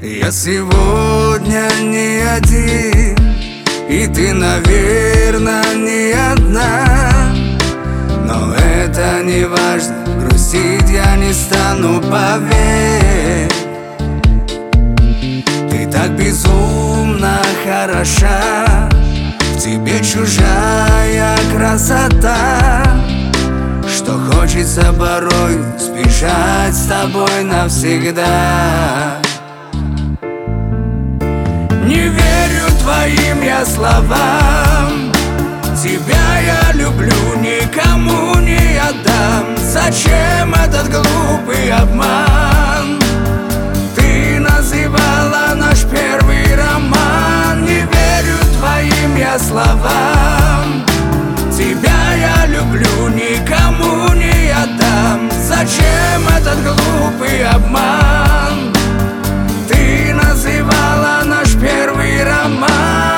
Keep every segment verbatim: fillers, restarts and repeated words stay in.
Я сегодня не один, и ты, наверное, не одна. Но это не важно, грустить я не стану, поверь. Ты так безумно хороша, в тебе чужая красота, что хочется порой сбежать с тобой навсегда. Не верю твоим я словам, тебя я люблю, никому не отдам. Зачем этот глупый обман? Ты называла наш первый роман. Не верю твоим я словам, тебя я люблю, никому не отдам. Зачем этот глупый обман? Ты называла наш первый роман.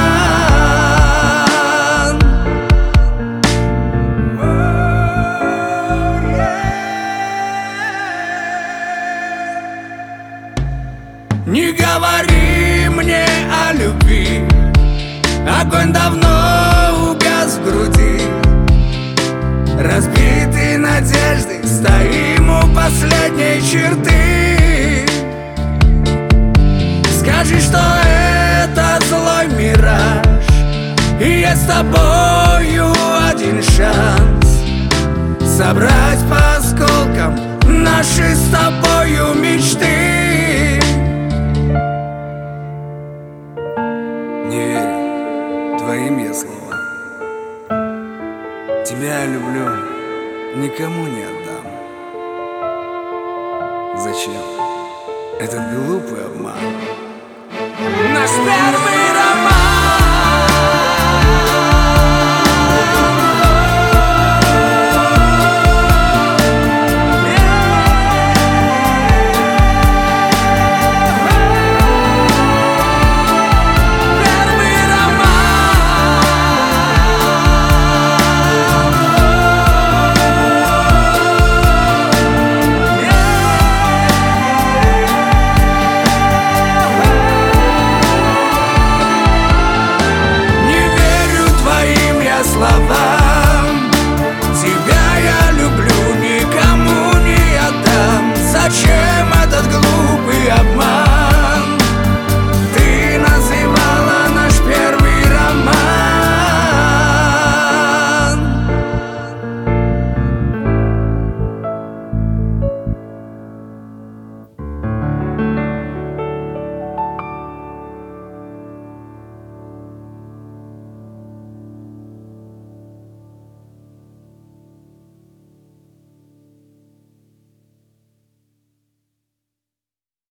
Не говори мне о любви, огонь давно угас в груди. Разбитые надежды, стоим у последней черты. Скажи, что это злой мираж, и есть с тобою один шанс собрать по осколкам наши с тобою мечты. Не верю твоим я словам, тебя я люблю, никому не отдам. Зачем этот глупый обман? Наш первый